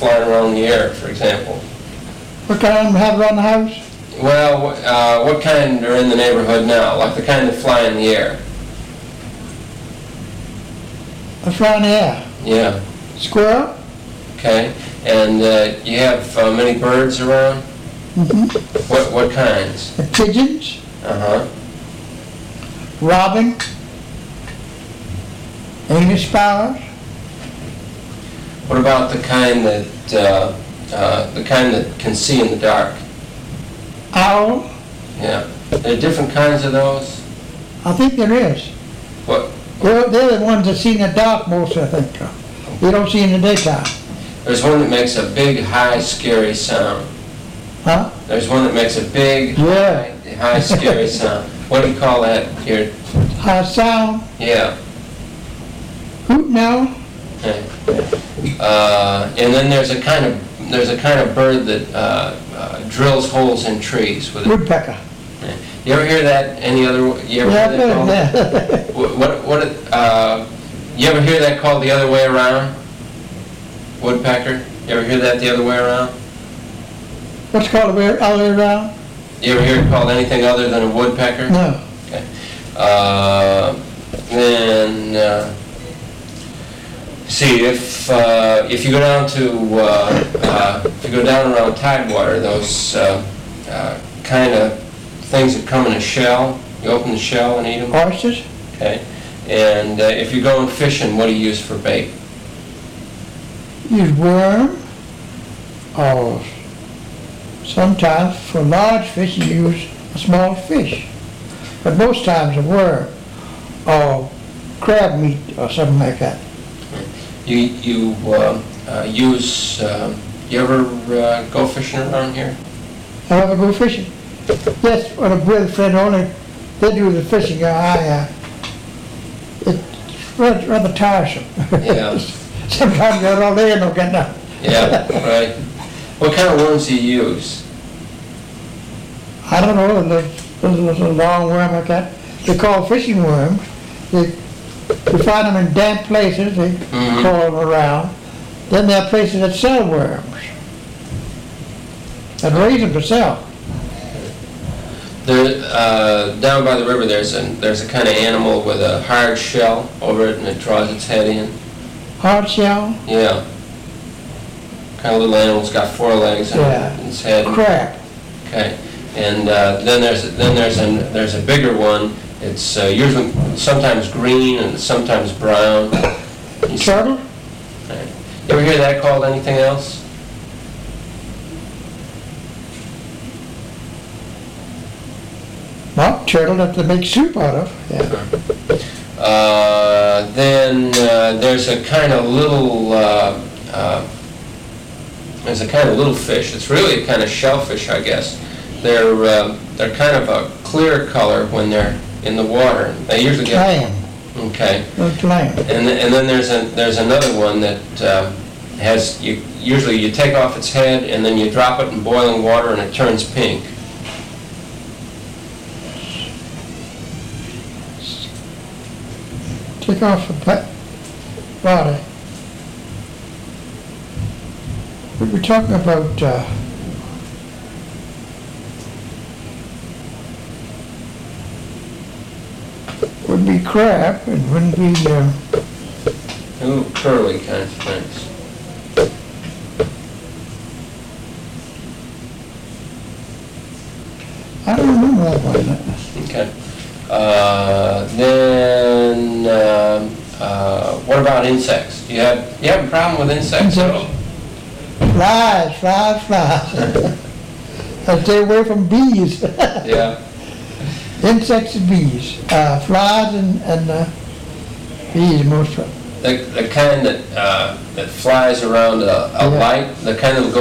flying around the air, for example? What kind of them have around the house? Well, what kind are in the neighborhood now? Like the kind that fly in the air? What's around the air? Yeah. Squirrel? Okay. And you have many birds around? Mm-hmm. What kinds? The pigeons? Uh-huh. Robin? English sparrows? What about the kind that can see in the dark? Owl? Yeah. There are different kinds of those? I think there is. What? Well, they're the ones that see in the dark most, I think. They don't see in the daytime. There's one that makes a big, high, scary sound. Huh? There's one that makes a big, Yeah. high, scary sound. What do you call that here? High sound? Yeah. Hoot now? Okay. And then there's a kind of bird that drills holes in trees with it. Woodpecker. You ever hear that? You ever hear that called? You ever hear that called the other way around? Woodpecker. You ever hear that the other way around? What's called the other way around? You ever hear it called anything other than a woodpecker? No. Okay. Then see if you go down around Tidewater, those kind of things that come in a shell. You open the shell and eat them. Oysters? Okay. And if you're going fishing, what do you use for bait? Use worm, or sometimes for large fish you use a small fish. But most times a worm, or crab meat, or something like that. You ever go fishing around here? I ever go fishing? Yes, with a friend only. They do the fishing. It's rather tiresome. Yeah. Sometimes you're all day and don't get nothing. Yeah, right. What kind of worms do you use? I don't know. There's a long worm like that. They're called fishing worms. You find them in damp places. They crawl them around. Then there are places that sell worms and raise them to sell. There, down by the river, there's a kind of animal with a hard shell over it, and it draws its head in. Hard shell? Yeah. Kind of little animal's got 4 legs and its head. Crab. Okay. And then there's a bigger one. It's usually sometimes green and sometimes brown. Turtle? Right. You ever hear that called anything else? Well, turtle that they make soup out of. Yeah. Then there's a kind of little fish. It's really a kind of shellfish, I guess. They're kind of a clear color when they're in the water. They usually get clam. Okay. Clam. And then there's another one that has usually you take off its head and then you drop it in boiling water and it turns pink. Take off the body. We were talking about would be crab and wouldn't be Ooh, curly kinds of things. I don't remember that one. Okay. Then what about insects? You have a problem with insects at all? Flies. I stay away from bees. Yeah. Insects and bees. Flies and bees most of them. The kind that flies around a light, the kind that will go